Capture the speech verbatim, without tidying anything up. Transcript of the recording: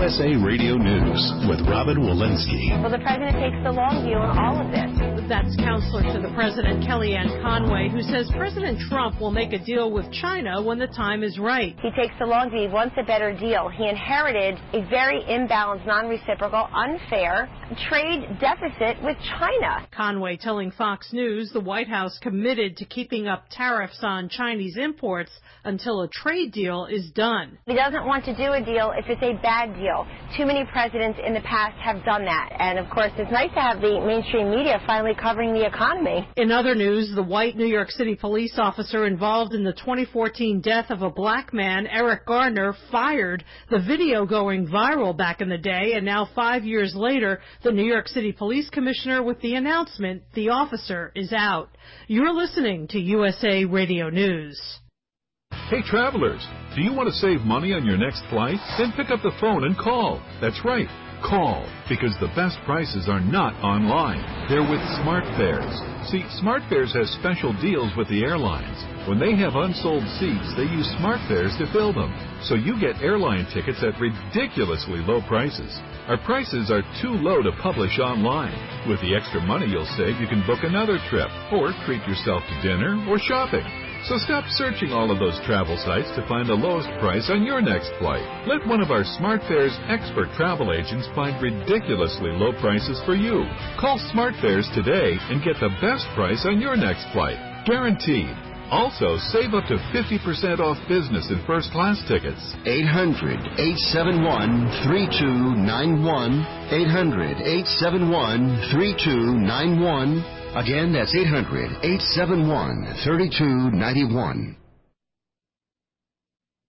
S A Radio News with Robin Walensky. Well, the president takes the long view on all of this. That's counselor to the president, Kellyanne Conway, who says President Trump will make a deal with China when the time is right. He takes the long view. He wants a better deal. He inherited a very imbalanced, non-reciprocal, unfair trade deficit with China. Conway telling Fox News the White House committed to keeping up tariffs on Chinese imports until a trade deal is done. He doesn't want to do a deal if it's a bad deal. Too many presidents in the past have done that. And, of course, it's nice to have the mainstream media finally covering the economy. In other news, the white New York City police officer involved in the twenty fourteen death of a black man, Eric Garner, fired. The video going viral back in the day, and now five years later, the New York City Police Commissioner with the announcement the officer is out. You're listening to U S A Radio News. Hey, travelers, do you want to save money on your next flight? Then pick up the phone and call. That's right, call, because the best prices are not online. They're with SmartFares. See, SmartFares has special deals with the airlines. When they have unsold seats, they use SmartFares to fill them. So you get airline tickets at ridiculously low prices. Our prices are too low to publish online. With the extra money you'll save, you can book another trip, or treat yourself to dinner or shopping. So stop searching all of those travel sites to find the lowest price on your next flight. Let one of our SmartFares expert travel agents find ridiculously low prices for you. Call SmartFares today and get the best price on your next flight. Guaranteed. Also, save up to fifty percent off business and first class tickets. eight hundred, eight seven one, three two nine one. eight hundred, eight seven one, three two nine one. Again, that's eight hundred, eight seven one, three two nine one.